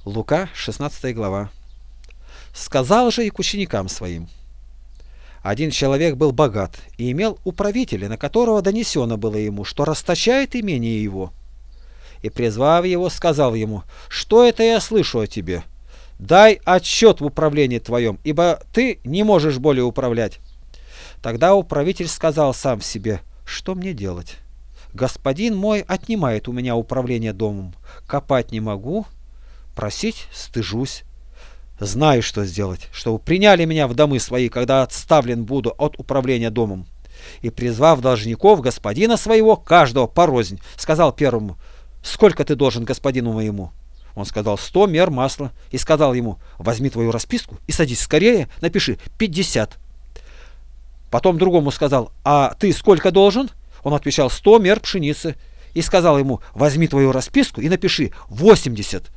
Лука, 16 глава. Сказал же и к ученикам своим: один человек был богат и имел управителя, на которого донесено было ему, что расточает имение его. И, призвав его, сказал ему: что это я слышу о тебе? Дай отчет в управлении твоем, ибо ты не можешь более управлять. Тогда управитель сказал сам себе: что мне делать? Господин мой отнимает у меня управление домом. Копать не могу, просить стыжусь. Знаю, что сделать, чтобы приняли меня в домы свои, когда отставлен буду от управления домом. И, призвав должников господина своего, каждого порознь, сказал первому: сколько ты должен господину моему? Он сказал: 100 мер масла. И сказал ему: возьми твою расписку и садись скорее, напиши 50. Потом другому сказал: а ты сколько должен? Он отвечал: 100 мер пшеницы. И сказал ему: возьми твою расписку и напиши 80.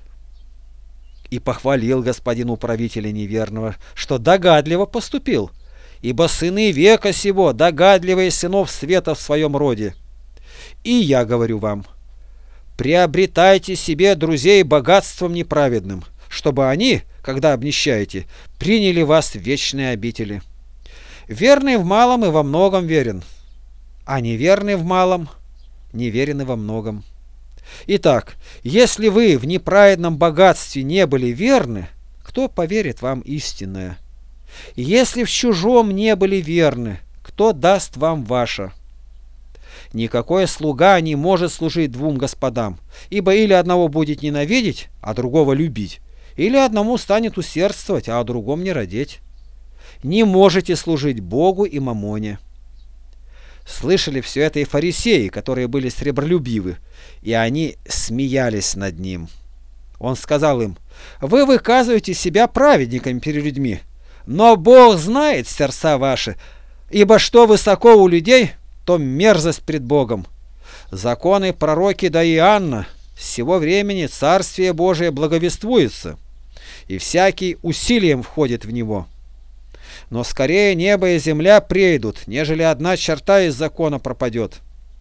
И похвалил господин управителя неверного, что догадливо поступил, ибо сыны века сего догадливые сынов света в своем роде. И я говорю вам: приобретайте себе друзей богатством неправедным, чтобы они, когда обнищаете, приняли вас в вечные обители. Верный в малом и во многом верен, а неверный в малом неверен и во многом. Итак, если вы в неправедном богатстве не были верны, кто поверит вам истинное? Если в чужом не были верны, кто даст вам ваше? Никакой слуга не может служить двум господам, ибо или одного будет ненавидеть, а другого любить, или одному станет усердствовать, а о другом не радеть. Не можете служить Богу и мамоне. Слышали все это и фарисеи, которые были сребролюбивы, и они смеялись над ним. Он сказал им: вы выказываете себя праведниками перед людьми, но Бог знает сердца ваши, ибо что высоко у людей, то мерзость пред Богом. Законы пророки да Иоанна с сего времени Царствие Божие благовествуется, и всякий усилием входит в него. Но скорее небо и земля прейдут, нежели одна черта из закона пропадет.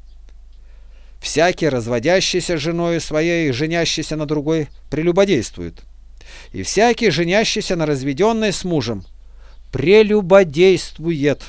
Всякий, разводящийся с женою своей и женящийся на другой, прелюбодействует. И всякий, женящийся на разведенной с мужем, прелюбодействует.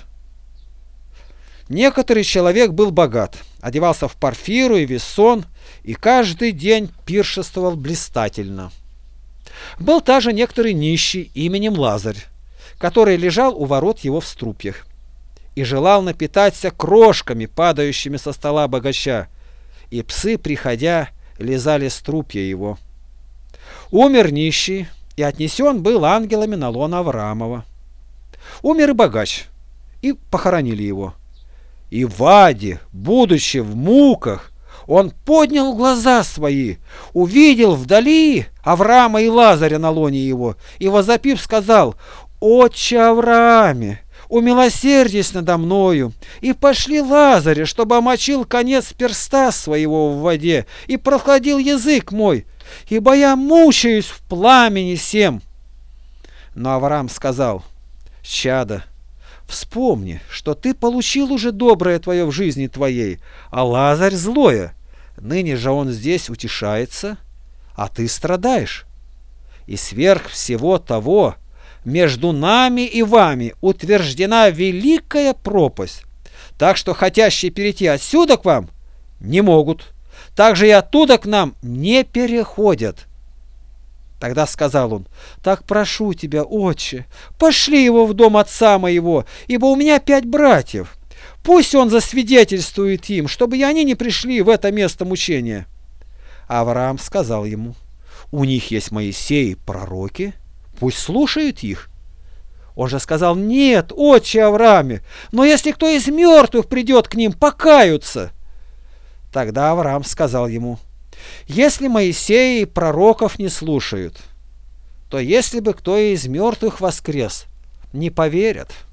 Некоторый человек был богат, одевался в парфиру и вессон, и каждый день пиршествовал блистательно. Был также некоторый нищий именем Лазарь, который лежал у ворот его в струпьях, и желал напитаться крошками, падающими со стола богача, и псы, приходя, лизали струпья его. Умер нищий, и отнесен был ангелами на лоно Авраамова. Умер и богач, и похоронили его. И в аде, будучи в муках, он поднял глаза свои, увидел вдали Авраама и Лазаря на лоне его, и, возопив, сказал: «Отче Аврааме, умилосердись надо мною, и пошли Лазаря, чтобы омочил конец перста своего в воде, и прохладил язык мой, ибо я мучаюсь в пламени сем». Но Авраам сказал: «Чадо, вспомни, что ты получил уже доброе твое в жизни твоей, а Лазарь злое. Ныне же он здесь утешается, а ты страдаешь. И сверх всего того между нами и вами утверждена великая пропасть, так что хотящие перейти отсюда к вам не могут, так же и оттуда к нам не переходят». Тогда сказал он: «Так прошу тебя, отче, пошли его в дом отца моего, ибо у меня 5 братьев. Пусть он засвидетельствует им, чтобы и они не пришли в это место мучения». Авраам сказал ему: «У них есть Моисей и пророки, пусть слушают их». Он же сказал: «Нет, отче Аврааме, но если кто из мертвых придет к ним, покаются». Тогда Авраам сказал ему: «Если Моисея и пророков не слушают, то если бы кто из мертвых воскрес, не поверят».